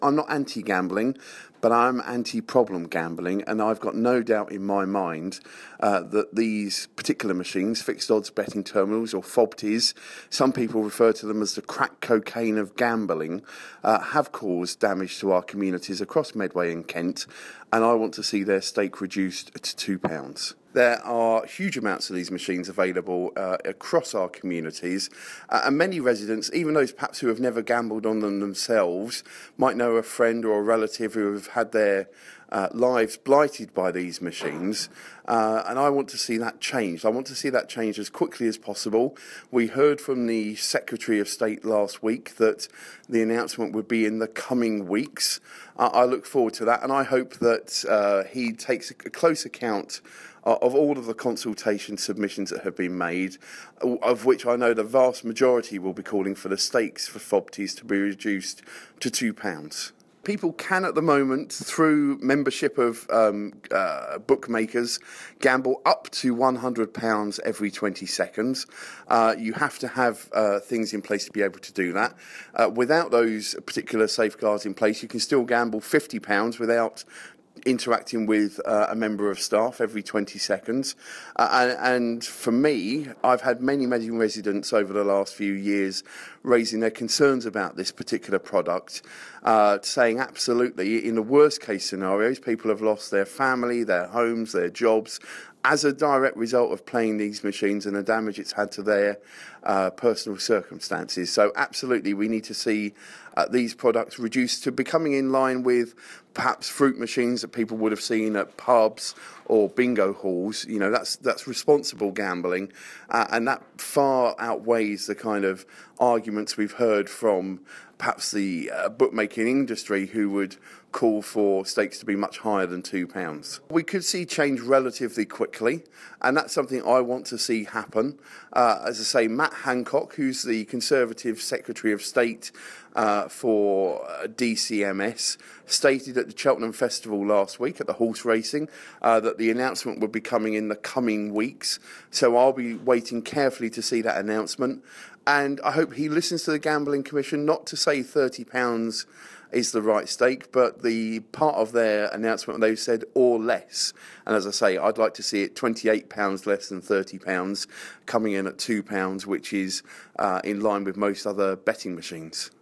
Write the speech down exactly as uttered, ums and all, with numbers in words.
I'm not anti-gambling, but I'm anti-problem gambling, and I've got no doubt in my mind uh, that these particular machines, fixed odds betting terminals or F O B Ts, some people refer to them as the crack cocaine of gambling, uh, have caused damage to our communities across Medway and Kent, and I want to see their stake reduced to two pounds. There are huge amounts of these machines available uh, across our communities, uh, and many residents, even those perhaps who have never gambled on them themselves, might know a friend or a relative who have had their uh, lives blighted by these machines, uh, and I want to see that changed. I want to see that changed as quickly as possible. We heard from the Secretary of State last week that the announcement would be in the coming weeks. Uh, I look forward to that, and I hope that uh, he takes a close account of all of the consultation submissions that have been made, of which I know the vast majority will be calling for the stakes for F O B Ts to be reduced to two pounds. People can at the moment, through membership of um, uh, bookmakers, gamble up to one hundred pounds every twenty seconds. Uh, you have to have uh, things in place to be able to do that. Uh, without those particular safeguards in place, you can still gamble fifty pounds without interacting with uh, a member of staff every twenty seconds. Uh, and, and for me, I've had many, many residents over the last few years raising their concerns about this particular product, uh, saying absolutely, in the worst case scenarios, people have lost their family, their homes, their jobs, as a direct result of playing these machines and the damage it's had to their uh, personal circumstances. So absolutely, we need to see uh, these products reduced to becoming in line with perhaps fruit machines that people would have seen at pubs or bingo halls. You know, that's that's responsible gambling, uh, and that far outweighs the kind of arguments we've heard from perhaps the uh, bookmaking industry, who would call for stakes to be much higher than two pounds. We could see change relatively quickly, and that's something I want to see happen. Uh, as I say, Matt Hancock, who's the Conservative Secretary of State uh, for uh, D C M S, stated at the Cheltenham Festival last week at the horse racing uh, that the announcement would be coming in the coming weeks. So I'll be waiting carefully to see that announcement, and I hope he listens to the Gambling Commission, not to say thirty pounds is the right stake, but the part of their announcement they've said or less. And as I say, I'd like to see it twenty-eight pounds less than thirty pounds, coming in at two pounds, which is uh, in line with most other betting machines.